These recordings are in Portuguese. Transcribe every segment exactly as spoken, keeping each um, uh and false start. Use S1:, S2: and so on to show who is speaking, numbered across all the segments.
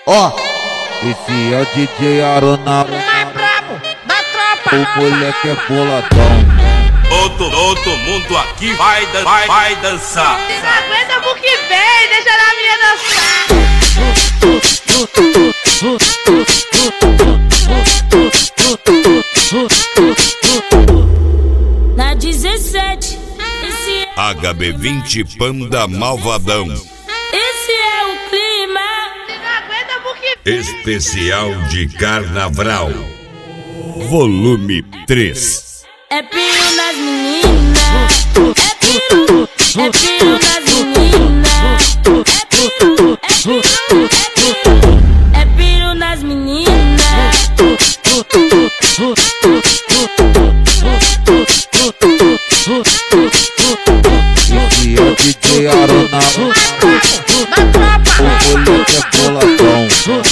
S1: Ó, esse é o D J Aronaro,
S2: O mais brabo da tropa.
S1: o moleque é boladão.
S3: Todo, todo mundo aqui vai, dan vai, vai dançar.
S2: Se não aguenta pro que vem, deixa na minha dançar.
S4: Na dezessete, esse é,
S3: H B vinte Panda Malvadão.
S4: esse é o clima.
S2: Se não aguenta pro que vem.
S3: Especial de Carnaval. Volume três.
S4: É piro nas meninas, é piro, é piro nas meninas, é piro, é piro, é piro, é piro nas meninas.
S1: Esse é o D J Aronaro,
S2: Da tropa.
S1: o moleque é boladão.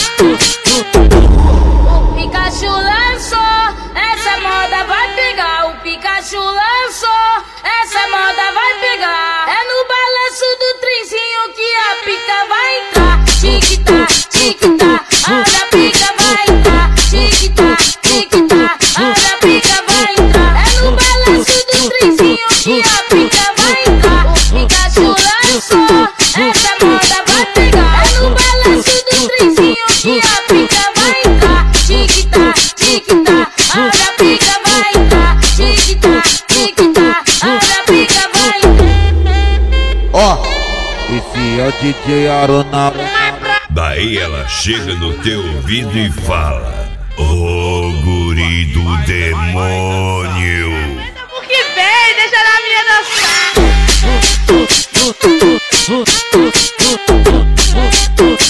S4: O Pikachu lançou, essa moda vai pegar. O Pikachu lançou, essa moda vai pegar. É no balanço do trenzinho que a pica vai entrar. Tic-tá, tic-tá, olha a pica vai entrar. Tic-tá, tic-tá, olha a pica vai entrar. É no balanço do trenzinho que a pica vai entrar. O Pikachu lançou, essa moda vai pegar. É no balanço do trenzinho que a pica vai entrar. Tic-tá, tic-tá, olha a pica vai entrar. Tic-tá, tic-tá, olha a pica vai entrar.
S1: Ó, esse é o D J Aronaro,
S3: Daí ela chega no teu ouvido e fala: Ô guri do demônio.
S2: Aguenta pro que vem, deixa na minha dançar.